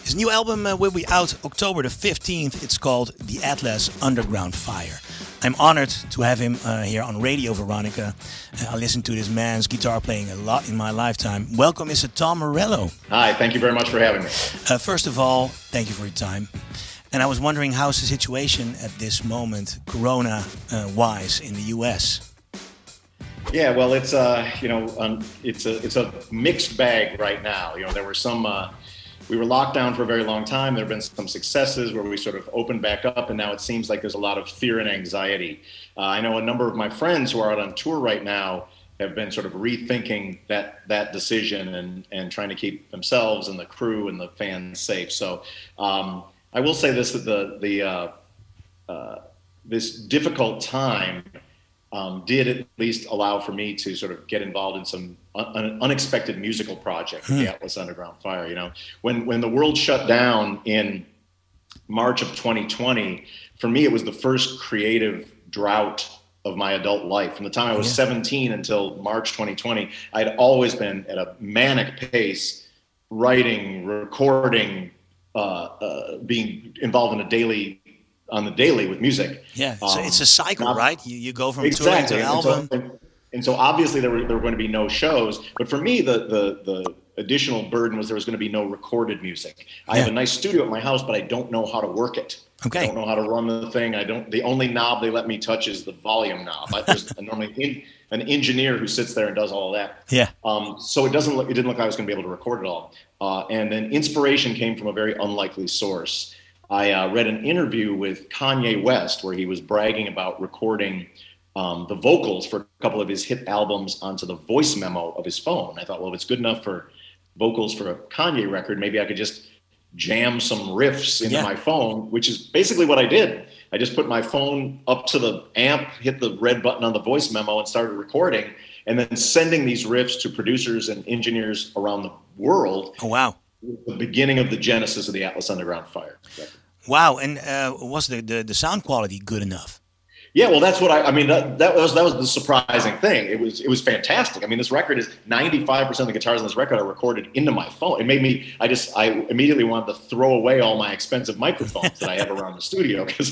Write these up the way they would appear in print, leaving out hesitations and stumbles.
His new album will be out October the 15th. It's called The Atlas Underground Fire. I'm honored to have him here on Radio Veronica. I listened to this man's guitar playing a lot in my lifetime. Welcome, Mr. Tom Morello. Hi, thank you very much for having me. First of all, thank you for your time. And I was wondering, how's the situation at this moment, Corona-wise, in the U.S.? Yeah, well, it's it's a mixed bag right now. There were some. We were locked down for a very long time. There have been some successes where we sort of opened back up, and now it seems like there's a lot of fear and anxiety. I know a number of my friends who are out on tour right now have been sort of rethinking that decision and trying to keep themselves and the crew and the fans safe. So I will say this: that this difficult time did at least allow for me to sort of get involved in an unexpected musical project, the Atlas Underground Fire. When the world shut down in March of 2020, for me, it was the first creative drought of my adult life. From the time I was 17 until March 2020, I'd always been at a manic pace, writing, recording, being involved in on the daily with music. Yeah, so it's a cycle, right? You go from exactly. touring to album. And so obviously there were going to be no shows, but for me the additional burden was there was going to be no recorded music. I have a nice studio at my house, but I don't know how to work it. Okay. I don't know how to run the thing. The only knob they let me touch is the volume knob. There's normally an engineer who sits there and does all of that. Yeah. So it didn't look like I was going to be able to record it all. And then inspiration came from a very unlikely source. I read an interview with Kanye West where he was bragging about recording the vocals for a couple of his hit albums onto the voice memo of his phone. I thought, well, if it's good enough for vocals for a Kanye record, maybe I could just jam some riffs into my phone, which is basically what I did. I just put my phone up to the amp, hit the red button on the voice memo and started recording, and then sending these riffs to producers and engineers around the world. Oh, wow. The beginning of the genesis of the Atlas Underground Fire. Wow, and was the sound quality good enough? Yeah, well, that's what that was the surprising thing. It was fantastic. I mean, this record is 95% of the guitars on this record are recorded into my phone. It made me, I immediately wanted to throw away all my expensive microphones that I have around the studio because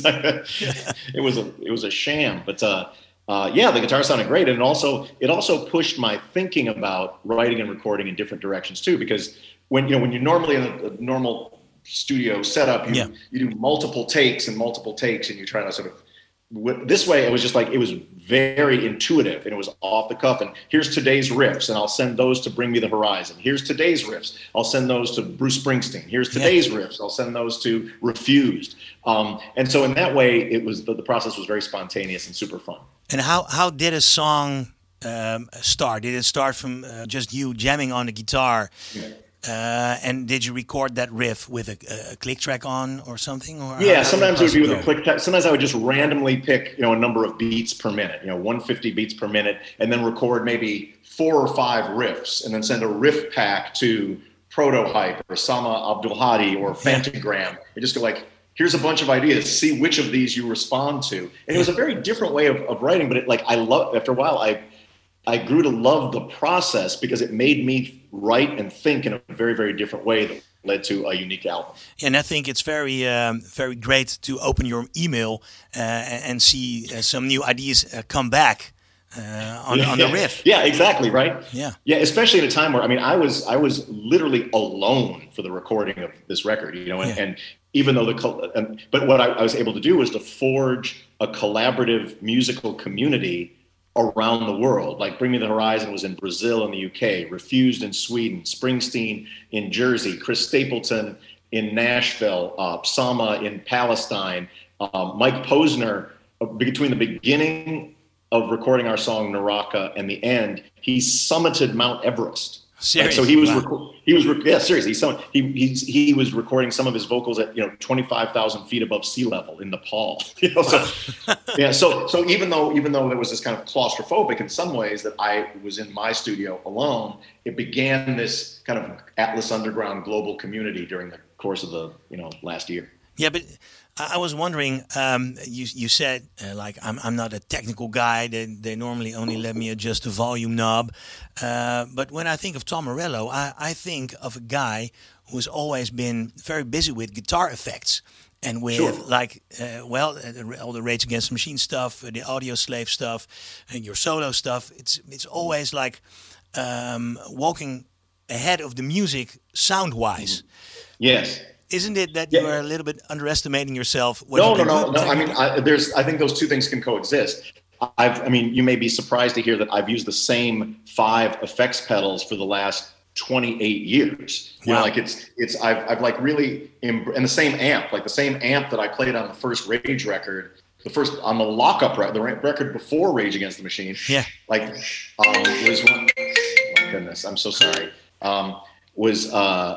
it was a sham. But the guitar sounded great, and it also pushed my thinking about writing and recording in different directions too. Because when you're normally in a normal studio setup, you do multiple takes, and you try to sort of. This way, it was just like it was very intuitive, and it was off the cuff. And here's today's riffs, and I'll send those to Bring Me the Horizon. Here's today's riffs, I'll send those to Bruce Springsteen. Here's today's riffs, I'll send those to Refused. And so in that way, it was the process was very spontaneous and super fun. And how did a song start? Did it start from just you jamming on the guitar? Yeah. And did you record that riff with a click track on or something? Or sometimes it would be with a click track. Sometimes I would just randomly pick, a number of beats per minute, 150 beats per minute, and then record maybe 4 or 5 riffs, and then send a riff pack to Protohype or Sama Abdul Hadi or Fantagram. You just go like, here's a bunch of ideas, see which of these you respond to. And it was a very different way of writing, but after a while, I grew to love the process because it made me write and think in a very, very different way that led to a unique album. And I think it's very, very great to open your email and see some new ideas come back on the riff. Yeah, exactly, right? Yeah, especially in a time where, I was literally alone for the recording of this record, and even though but what I was able to do was to forge a collaborative musical community around the world. Like Bring Me the Horizon was in Brazil and the UK, Refused in Sweden, Springsteen in Jersey, Chris Stapleton in Nashville, Sama in Palestine, Mike Posner, between the beginning of recording our song Naraka and the end, he summited Mount Everest. Seriously? So he was seriously. He was recording some of his vocals at 25,000 feet above sea level in Nepal. So even though there was this kind of claustrophobic in some ways that I was in my studio alone, it began this kind of Atlas Underground global community during the course of the last year. Yeah, but I was wondering. You said like I'm not a technical guy. They normally only let me adjust the volume knob. But when I think of Tom Morello, I think of a guy who's always been very busy with guitar effects and with Sure. like all the Rage Against the Machine stuff, the Audio Slave stuff, and your solo stuff. It's always like walking ahead of the music sound wise. Yes. Isn't it that you Yeah. are a little bit underestimating yourself? What you No, no, can no, do no. I mean, technically? I think those two things can coexist. I mean, you may be surprised to hear that I've used the same 5 effects pedals for the last 28 years. You know, Wow. like I've like really, and the same amp, like the same amp that I played on the first Rage record, the first on the lockup record, the record before Rage Against the Machine, Yeah. like, was one, oh my goodness, I'm so sorry. Was,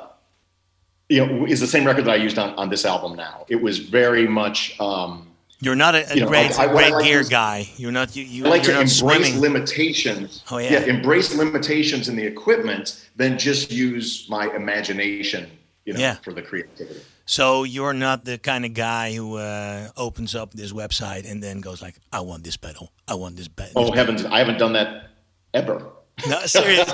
is the same record that I used on this album now. It was very much, You're not a like what I great like gear is guy. You're not I like you're to not embrace swimming. limitations. Oh, yeah. Embrace limitations in the equipment, then just use my imagination, Yeah. for the creativity. So you're not the kind of guy who opens up this website and then goes like, "I want this pedal. I want this pedal." Oh heavens, I haven't done that ever. No, serious.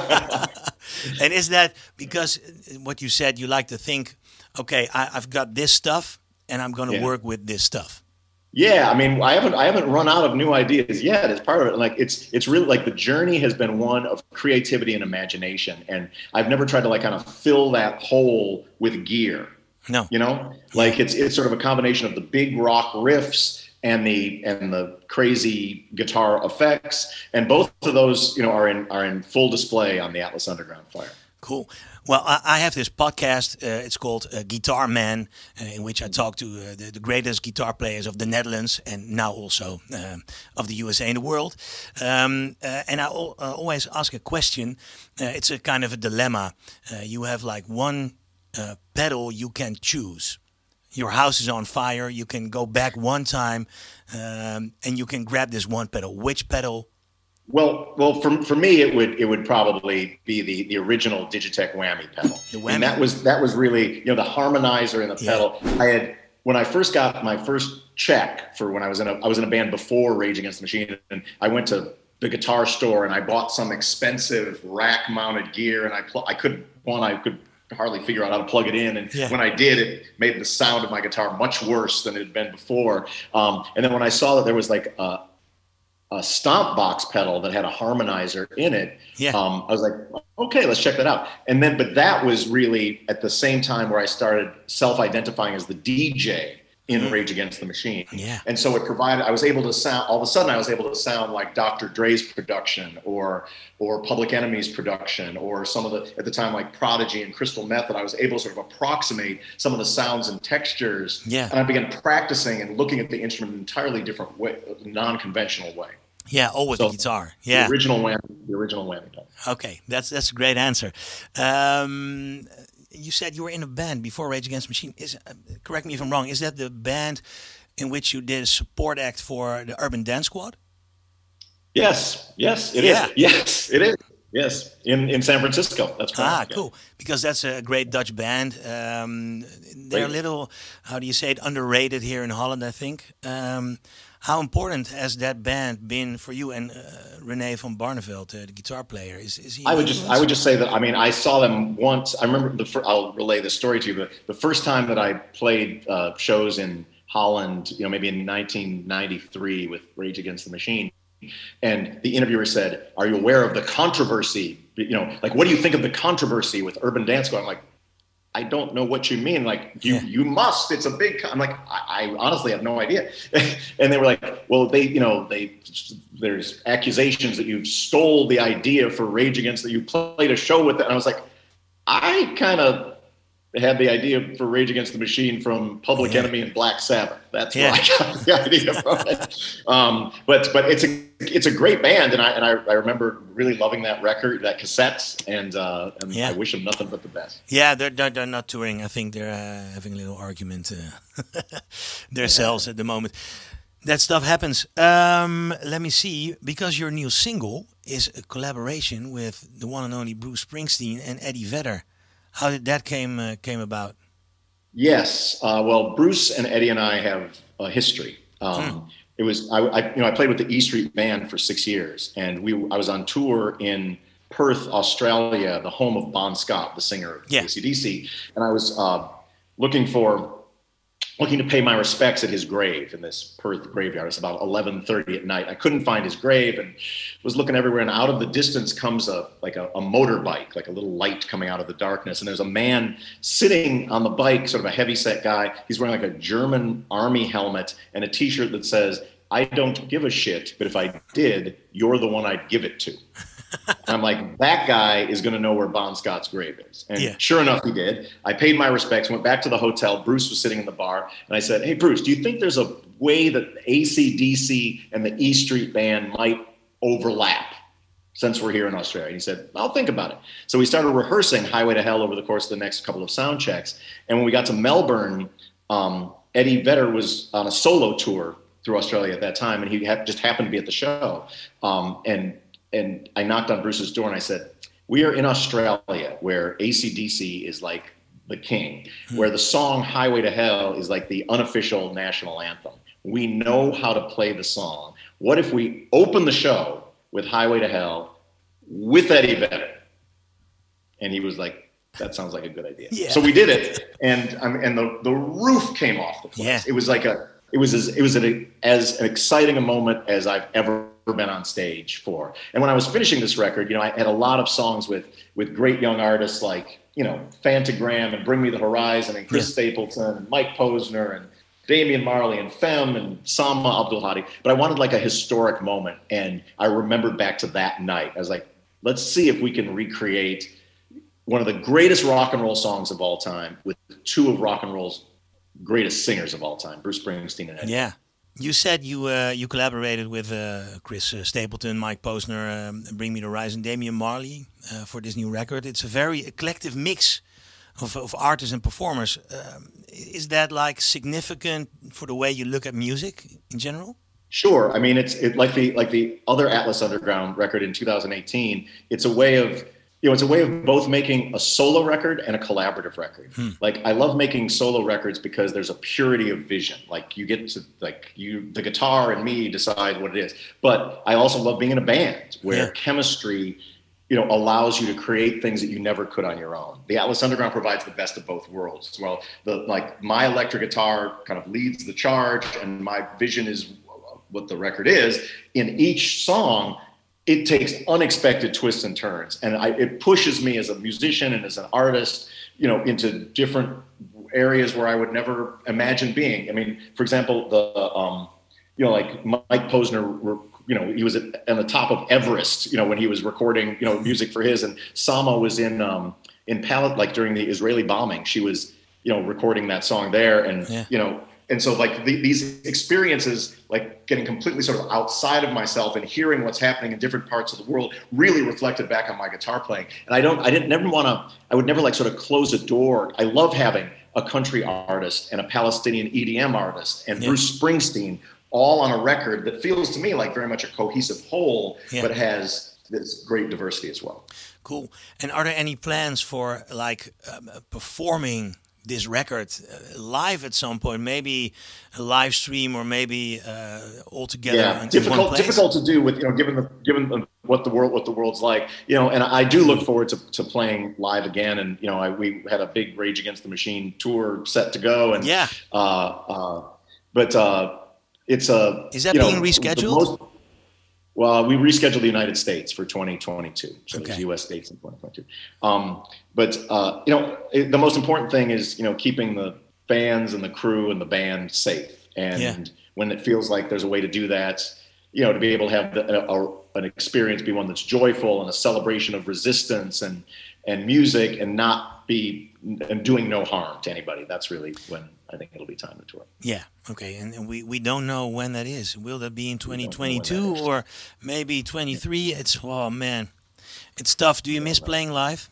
And is that because what you said? You like to think, okay, I've got this stuff, and I'm going to Yeah. work with this stuff. Yeah, I mean, I haven't run out of new ideas yet. It's part of it. Like it's really like the journey has been one of creativity and imagination, and I've never tried to like kind of fill that hole with gear. No. Like it's sort of a combination of the big rock riffs and the crazy guitar effects, and both of those are in full display on the Atlas Underground Fire. Cool. Well, I have this podcast. It's called Guitar Man, in which I talk to the greatest guitar players of the Netherlands and now also of the USA and the world. And I always ask a question. It's a kind of a dilemma. You have like one pedal you can choose. Your house is on fire. You can go back one time, and you can grab this one pedal. Which pedal? Well, for me, it would probably be the original Digitech whammy pedal. The And whammy. that was really the harmonizer in the Yeah. pedal. When I first got my first check for when I was in a band before Rage Against the Machine, and I went to the guitar store and I bought some expensive rack mounted gear, and I could hardly figure out how to plug it in, and Yeah. when I did, it made the sound of my guitar much worse than it had been before. And then when I saw that there was like a stomp box pedal that had a harmonizer in it, Yeah. I was like, okay, let's check that out. But that was really at the same time where I started self-identifying as the DJ in Rage Against the Machine. Yeah. And so it provided, I was able to sound, all of a sudden I was able to sound like Dr. Dre's production or Public Enemy's production or some of the, at the time, like Prodigy and Crystal Method. I was able to sort of approximate some of the sounds and textures. Yeah. And I began practicing and looking at the instrument in an entirely different way, non-conventional way. Yeah, always So, the guitar. Yeah. The original whammy pedal. Okay, that's a great answer. You said you were in a band before Rage Against the Machine. Correct me if I'm wrong. Is that the band in which you did a support act for the Urban Dance Squad? Yes, it Yeah. is. Yes, it is. Yes, in San Francisco. That's correct. Ah, yeah. cool. Because that's a great Dutch band. They're a Great. little, how do you say it, underrated here in Holland, I think. How important has that band been for you and René van Barneveld, the guitar player? Is he? I would just say that. I mean, I saw them once. I remember I'll relay this story to you. But the first time that I played shows in Holland, maybe in 1993 with Rage Against the Machine, and the interviewer said, "Are you aware of the controversy? Like, what do you think of the controversy with Urban Dance Squad?" I'm like, I don't know what you mean. Like, you must. It's a big. I'm like, I honestly have no idea. And they were like, well, there's accusations that you stole the idea for Rage Against, that you played a show with it. And I was like, I kind of had the idea for Rage Against the Machine from Public Enemy and Black Sabbath. That's where I got the idea from it. But it's a great band, and I remember really loving that record, that cassette, and I wish them nothing but the best. Yeah, they're not touring. I think they're having a little argument themselves at the moment. That stuff happens. Let me see, because your new single is a collaboration with the one and only Bruce Springsteen and Eddie Vedder. How did that came about? Yes. Well, Bruce and Eddie and I have a history. It was I played with the E Street Band for 6 years, and I was on tour in Perth, Australia, the home of Bon Scott, the singer of Yeah. AC/DC, and I was looking to pay my respects at his grave in this Perth graveyard. It's about 11:30 at night. I couldn't find his grave and was looking everywhere. And out of the distance comes a motorbike, like a little light coming out of the darkness. And there's a man sitting on the bike, sort of a heavyset guy. He's wearing like a German army helmet and a T-shirt that says, "I don't give a shit, but if I did, you're the one I'd give it to." And I'm like, that guy is going to know where Bon Scott's grave is. And sure enough, he did. I paid my respects, went back to the hotel. Bruce was sitting in the bar. And I said, "Hey, Bruce, do you think there's a way that AC/DC and the E Street Band might overlap since we're here in Australia?" And he said, "I'll think about it." So we started rehearsing Highway to Hell over the course of the next couple of sound checks. And when we got to Melbourne, Eddie Vedder was on a solo tour through Australia at that time. And he just happened to be at the show. And I knocked on Bruce's door and I said, "We are in Australia where AC/DC is like the king, where the song Highway to Hell is like the unofficial national anthem. We know how to play the song. What if we open the show with Highway to Hell with Eddie Vedder?" And he was like, "That sounds like a good idea." Yeah. So we did it. And the roof came off the place. Yeah. It was like as exciting a moment as I've ever been on stage for. And when I was finishing this record, I had a lot of songs with great young artists like, Phantogram and Bring Me the Horizon and Chris Stapleton and Mike Posner and Damian Marley and Femme and Sama Abdul Hadi. But I wanted like a historic moment. And I remembered back to that night. I was like, let's see if we can recreate one of the greatest rock and roll songs of all time with two of rock and roll's greatest singers of all time, Bruce Springsteen and Eddie. Yeah. You said you collaborated with Chris Stapleton, Mike Posner, Bring Me the Horizon, Damian Marley for this new record. It's a very eclectic mix of artists and performers. Is that like significant for the way you look at music in general? Sure. I mean, it's like the other Atlas Underground record in 2018. It's a way of both making a solo record and a collaborative record. Like, I love making solo records because there's a purity of vision. Like, you get to, the guitar and me decide what it is. But I also love being in a band where chemistry, allows you to create things that you never could on your own. The Atlas Underground provides the best of both worlds. Well, my electric guitar kind of leads the charge, and my vision is what the record is. In each song, it takes unexpected twists and turns, and it pushes me as a musician and as an artist, into different areas where I would never imagine being. I mean, for example, like Mike Posner, he was on the top of Everest, when he was recording, music for his, and Sama was in Palestine, like during the Israeli bombing, she was, recording that song there, and And so these experiences, like getting completely sort of outside of myself and hearing what's happening in different parts of the world, really reflected back on my guitar playing. And I would never like sort of close a door. I love having a country artist and a Palestinian EDM artist and Bruce Springsteen all on a record that feels to me like very much a cohesive whole, but has this great diversity as well. Cool. And are there any plans for performing this record live at some point, maybe a live stream or maybe all together? Yeah, difficult to do with given what the world's like, And I do look forward to playing live again. And we had a big Rage Against the Machine tour set to go, and it's is that being rescheduled? Well, we rescheduled the United States for 2022, so there's U.S. dates in 2022. The most important thing is, keeping the fans and the crew and the band safe. And when it feels like there's a way to do that, to be able to have an experience be one that's joyful and a celebration of resistance and music, and not be doing no harm to anybody. That's really when I think it'll be time to tour. Yeah, okay. And we don't know when that is. Will that be in 2022 or maybe 23? Oh man, it's tough. Do you miss playing live?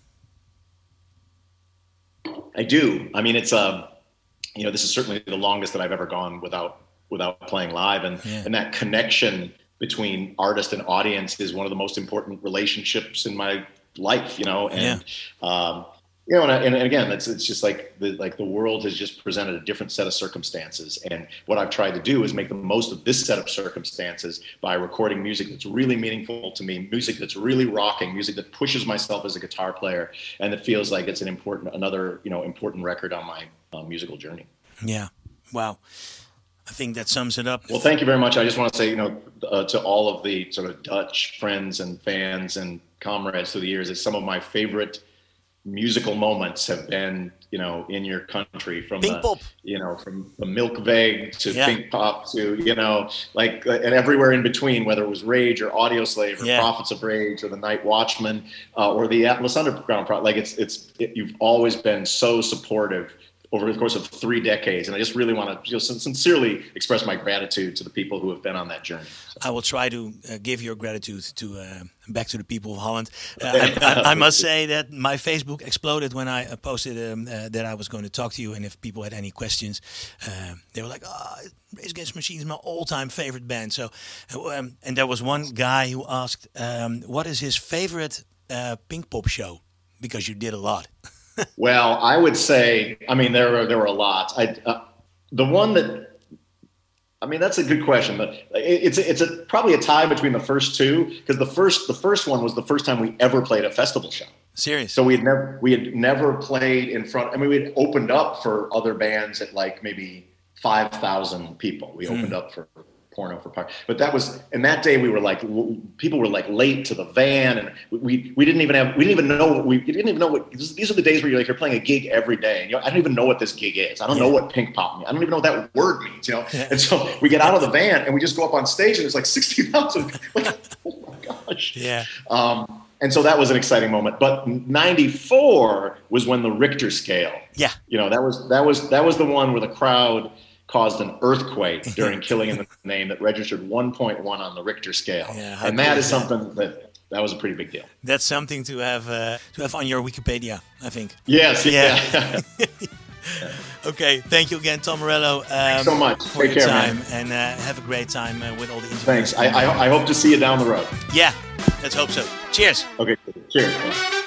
I do. I mean, it's this is certainly the longest that I've ever gone without playing live, and that connection between artist and audience is one of the most important relationships in my life. You know, and again, it's just like the world has just presented a different set of circumstances, and what I've tried to do is make the most of this set of circumstances by recording music that's really meaningful to me, music that's really rocking, music that pushes myself as a guitar player, and that feels like it's another important record on my musical journey. Yeah, wow. I think that sums it up. Well, thank you very much. I just want to say, to all of the sort of Dutch friends and fans and comrades through the years, that some of my favorite musical moments have been, in your country, from from the Milkveeg to Pinkpop to, and everywhere in between, whether it was Rage or Audioslave or Prophets of Rage or the Night Watchman or the Atlas Underground Project. You've always been so supportive over the course of 3 decades. And I just really want to sincerely express my gratitude to the people who have been on that journey. So. I will try to give your gratitude back to the people of Holland. I must say that my Facebook exploded when I posted that I was going to talk to you. And if people had any questions, they were like, Rage Against the Machine is my all-time favorite band. So, and there was one guy who asked, what is his favorite Pinkpop show? Because you did a lot. Well, I would say, there were a lot. The one that, that's a good question, but it's probably a tie between the first two, because the first one was the first time we ever played a festival show. Serious? So we had never played in front. We had opened up for other bands at like maybe 5,000 people. We opened up for Porno for Power, but that day we were like, people were like late to the van, and we didn't even know what these are the days where you're playing a gig every day, and I don't even know what this gig is. I don't know what Pinkpop means. I don't even know what that word means, And so we get out of the van and we just go up on stage, and it's like 60,000. Like, oh my gosh. Yeah. And so that was an exciting moment. But '94 was when the Richter scale. Yeah. That was the one where the crowd caused an earthquake during Killing in the Name that registered 1.1 on the Richter scale. Yeah, and that is something that was a pretty big deal. That's something to have on your Wikipedia, I think. Yes. Yeah. Okay. Thank you again, Tom Morello. Thanks so much. For your time, man. And have a great time with all the interviews. Thanks. I hope to see you down the road. Yeah. Let's hope so. Cheers. Okay. Cheers.